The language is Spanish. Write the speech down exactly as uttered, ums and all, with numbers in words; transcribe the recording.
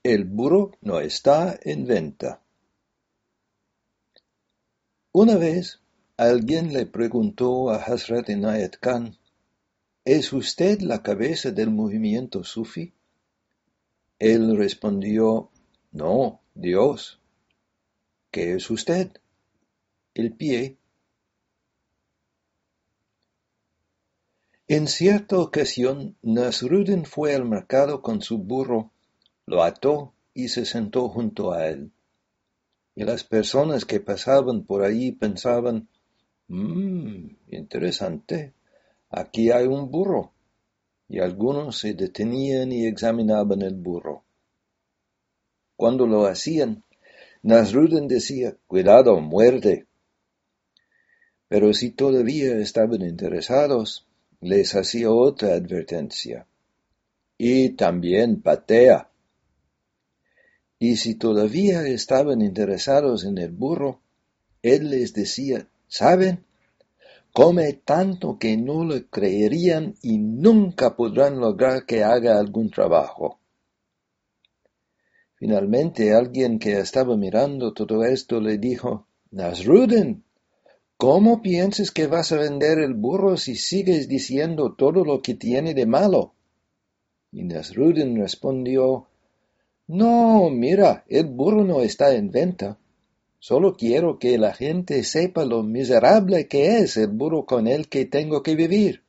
El burro no está en venta. Una vez alguien le preguntó a Hazrat Inayat Khan: ¿Es usted la cabeza del movimiento sufí? Él respondió: No, Dios. ¿Qué es usted? El pie. En cierta ocasión, Nasruddin fue al mercado con su burro, lo ató y se sentó junto a él. Y las personas que pasaban por allí pensaban: Mmm, interesante, aquí hay un burro. Y algunos se detenían y examinaban el burro. Cuando lo hacían, Nasruddin decía: Cuidado, muerde. Pero si todavía estaban interesados, les hacía otra advertencia: Y también patea. Y si todavía estaban interesados en el burro, él les decía: ¿Saben? Come tanto que no lo creerían y nunca podrán lograr que haga algún trabajo. Finalmente alguien que estaba mirando todo esto le dijo: Nasruddin, ¿cómo piensas que vas a vender el burro si sigues diciendo todo lo que tiene de malo? Y Nasruddin respondió: No, mira, el burro no está en venta. Solo quiero que la gente sepa lo miserable que es el burro con el que tengo que vivir.